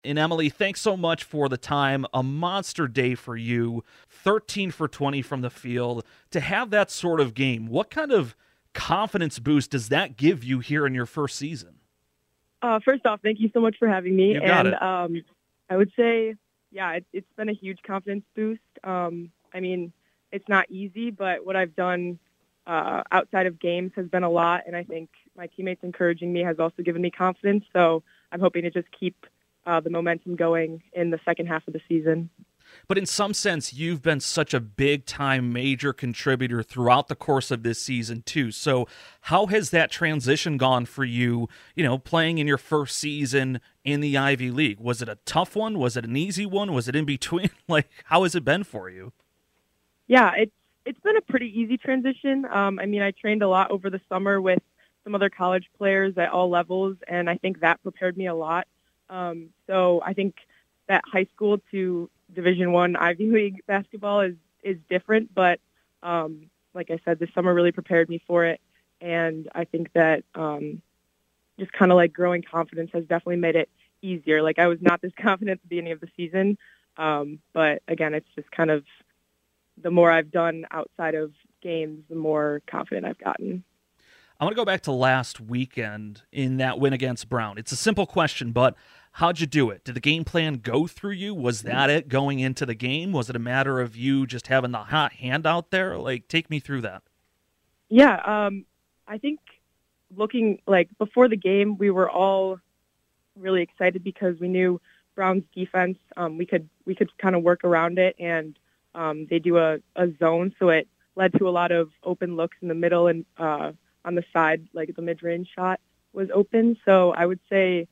And Emily, thanks so much for the time. A monster day for you, 13 for 20 from the field. To have that sort of game, what kind of confidence boost does that give you here in your first season? First off, thank you so much for having me. You got it. I would say, yeah, it's been a huge confidence boost. I mean, it's not easy, but what I've done outside of games has been a lot, and I think my teammates encouraging me has also given me confidence. So I'm hoping to just keep the momentum going in the second half of the season. But in some sense, you've been such a big-time major contributor throughout the course of this season, too. So how has that transition gone for you, playing in your first season in the Ivy League? Was it a tough one? Was it an easy one? Was it in between? How has it been for you? Yeah, it's been a pretty easy transition. I trained a lot over the summer with some other college players at all levels, and I think that prepared me a lot. So I think that high school to Division I Ivy League basketball is different, but like I said, this summer really prepared me for it, and I think that just kind of like growing confidence has definitely made it easier. Like I was not this confident at the beginning of the season, but again, it's just kind of the more I've done outside of games, the more confident I've gotten. I want to go back to last weekend in that win against Brown. It's a simple question, but how'd you do it? Did the game plan go through you? Was that it going into the game? Was it a matter of you just having the hot hand out there? Take me through that. Yeah, I think looking before the game, we were all really excited because we knew Brown's defense. We could kind of work around it, and they do a zone, so it led to a lot of open looks in the middle and on the side, like the mid-range shot was open. So I would say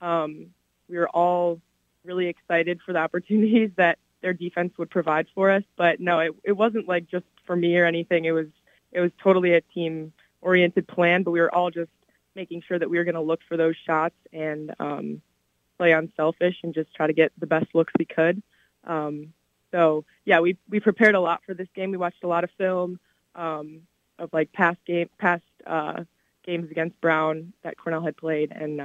we were all really excited for the opportunities that their defense would provide for us. But no, it wasn't just for me or anything. It was totally a team-oriented plan, but we were all just making sure that we were going to look for those shots and play unselfish and just try to get the best looks we could. So yeah, we prepared a lot for this game. We watched a lot of film of past games against Brown that Cornell had played, and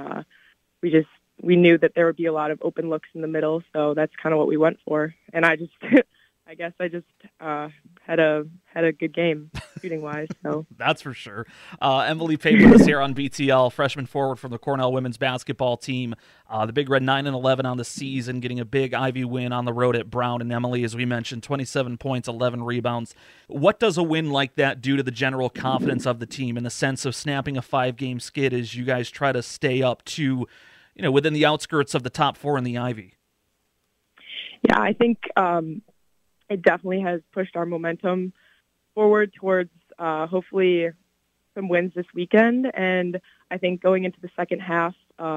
we knew that there would be a lot of open looks in the middle, so that's kind of what we went for. And I just I guess I just had a good game shooting wise. So that's for sure. Emily Pape with us here on BTL, freshman forward from the Cornell women's basketball team. The Big Red 9-11 on the season, getting a big Ivy win on the road at Brown. And Emily, as we mentioned, 27 points, 11 rebounds. What does a win like that do to the general confidence of the team in the sense of snapping a 5-game skid as you guys try to stay up to, within the outskirts of the top 4 in the Ivy? Yeah, I think it definitely has pushed our momentum forward towards hopefully some wins this weekend. And I think going into the second half,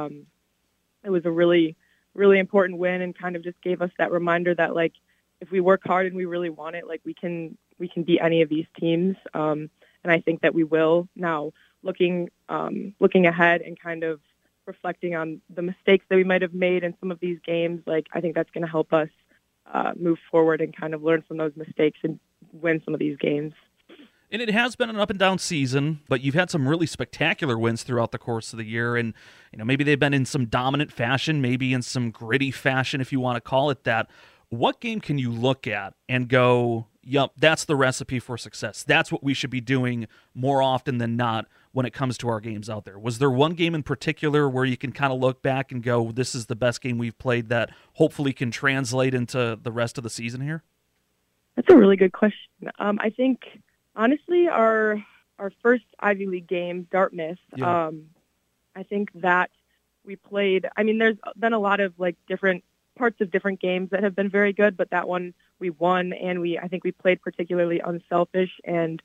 it was a really, really important win and kind of just gave us that reminder that if we work hard and we really want it, we can beat any of these teams. And I think that we will. Now, looking ahead and kind of reflecting on the mistakes that we might have made in some of these games, I think that's going to help us move forward and kind of learn from those mistakes and win some of these games. And it has been an up and down season, but you've had some really spectacular wins throughout the course of the year. And, maybe they've been in some dominant fashion, maybe in some gritty fashion, if you want to call it that. What game can you look at and go, yep, that's the recipe for success. That's what we should be doing more often than not when it comes to our games out there? Was there one game in particular where you can kind of look back and go, this is the best game we've played that hopefully can translate into the rest of the season here? That's a really good question. I think, honestly, our first Ivy League game, Dartmouth, yeah. I think that we played, there's been a lot of different parts of different games that have been very good, but that one we won, and I think we played particularly unselfish and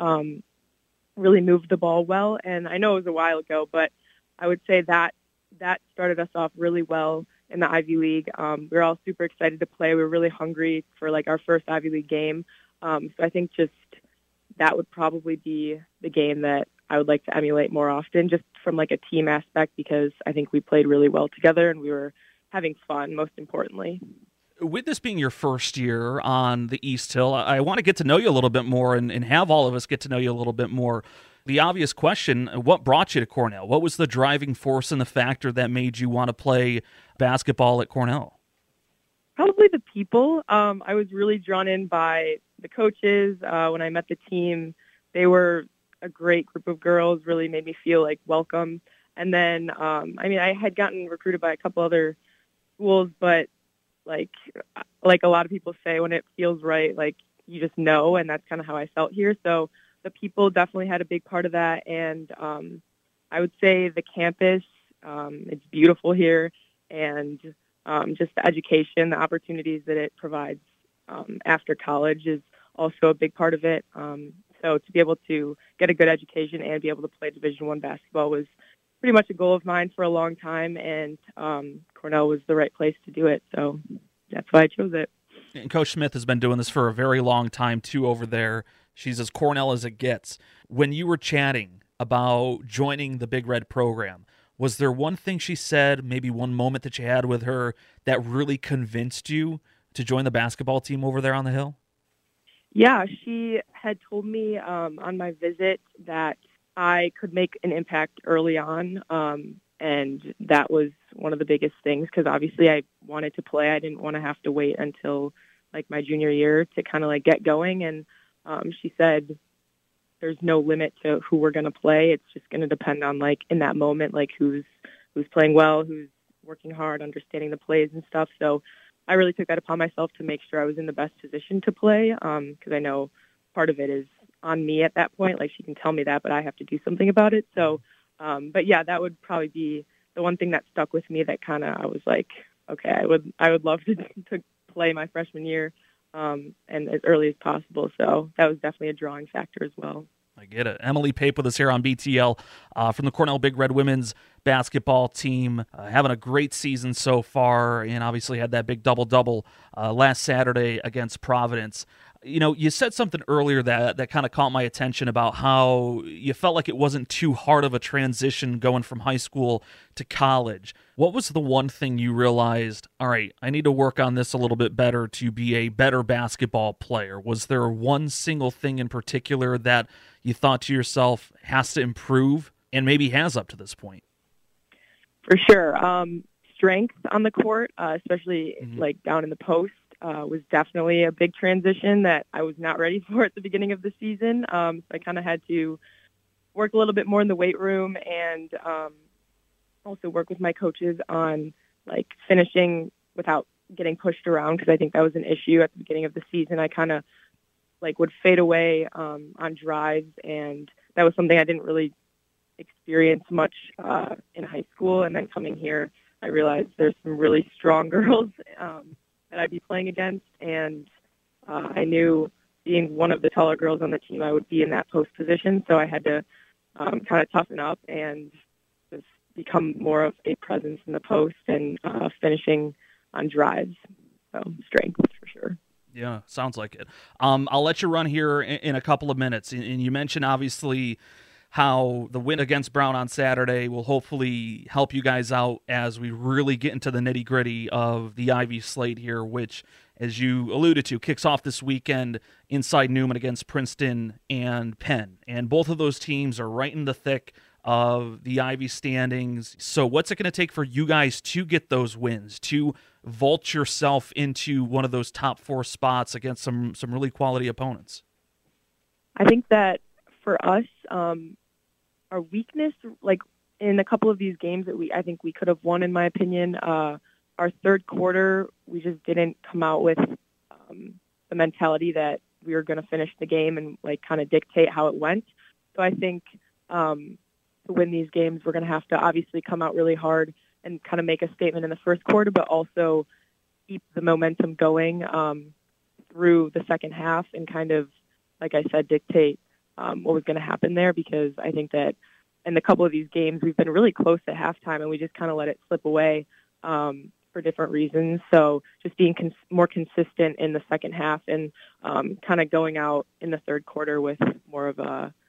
really moved the ball well. And I know it was a while ago, but I would say that started us off really well in the Ivy League. We were all super excited to play. We were really hungry for our first Ivy League game. So I think just that would probably be the game that I would like to emulate more often, just from a team aspect, because I think we played really well together and we were having fun, most importantly. With this being your first year on the East Hill, I want to get to know you a little bit more and have all of us get to know you a little bit more. The obvious question, what brought you to Cornell? What was the driving force and the factor that made you want to play basketball at Cornell? Probably the people. I was really drawn in by the coaches. When I met the team, they were a great group of girls, really made me feel like welcome. And then, I had gotten recruited by a couple other schools, but like a lot of people say, when it feels right, like you just know, and that's kind of how I felt here. So the people definitely had a big part of that. And I would say the campus, it's beautiful here, and just the education, the opportunities that it provides after college is also a big part of it. So to be able to get a good education and be able to play Division I basketball was pretty much a goal of mine for a long time, and Cornell was the right place to do it. So that's why I chose it. And Coach Smith has been doing this for a very long time, too, over there. She's as Cornell as it gets. When you were chatting about joining the Big Red program, was there one thing she said, maybe one moment that you had with her that really convinced you to join the basketball team over there on the Hill? Yeah, she had told me on my visit that I could make an impact early on, and that was one of the biggest things, because obviously I wanted to play. I didn't want to have to wait until like my junior year to kind of like get going, and she said there's no limit to who we're going to play. It's just going to depend on like in that moment, like who's playing well, who's working hard, understanding the plays and stuff. So I really took that upon myself to make sure I was in the best position to play, because I know part of it is on me at that point. Like she can tell me that, but I have to do something about it. So, but yeah, that would probably be the one thing that stuck with me, that kind of, I was like, okay, I would love to play my freshman year, and as early as possible. So that was definitely a drawing factor as well. I get it. Emily Pape with us here on BTL from the Cornell Big Red women's basketball team, having a great season so far, and obviously had that big double-double last Saturday against Providence. You know, you said something earlier that kind of caught my attention about how you felt like it wasn't too hard of a transition going from high school to college. What was the one thing you realized, all right, I need to work on this a little bit better to be a better basketball player? Was there one single thing in particular that you thought to yourself has to improve, and maybe has up to this point? For sure. Strength on the court, especially like down in the post, was definitely a big transition that I was not ready for at the beginning of the season. So I kind of had to work a little bit more in the weight room, and also work with my coaches on like finishing without getting pushed around, because I think that was an issue at the beginning of the season. I kind of like would fade away on drives, and that was something I didn't really experience much in high school. And then coming here, I realized there's some really strong girls that I'd be playing against, and I knew being one of the taller girls on the team, I would be in that post position, so I had to kind of toughen up and just become more of a presence in the post and finishing on drives. So strength for sure. Yeah, sounds like it. I'll let you run here in a couple of minutes, and you mentioned obviously how the win against Brown on Saturday will hopefully help you guys out as we really get into the nitty-gritty of the Ivy slate here, which, as you alluded to, kicks off this weekend inside Newman against Princeton and Penn. And both of those teams are right in the thick of the Ivy standings. So what's it going to take for you guys to get those wins, to vault yourself into one of those top 4 spots against some really quality opponents? I think that for us, our weakness, like in a couple of these games that I think we could have won, in my opinion, our third quarter, we just didn't come out with the mentality that we were going to finish the game and like kind of dictate how it went. So I think to win these games, we're going to have to obviously come out really hard and kind of make a statement in the first quarter, but also keep the momentum going through the second half and kind of, like I said, dictate what was going to happen there, because I think that in a couple of these games, we've been really close at halftime and we just kind of let it slip away for different reasons. So just being more consistent in the second half and kind of going out in the third quarter with more of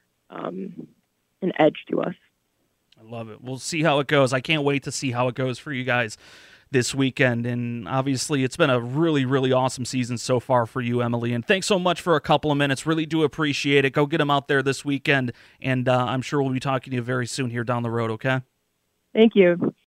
an edge to us. I love it. We'll see how it goes. I can't wait to see how it goes for you guys this weekend. And obviously, it's been a really, really awesome season so far for you, Emily. And thanks so much for a couple of minutes. Really do appreciate it. Go get them out there this weekend, and I'm sure we'll be talking to you very soon here down the road, okay? Thank you.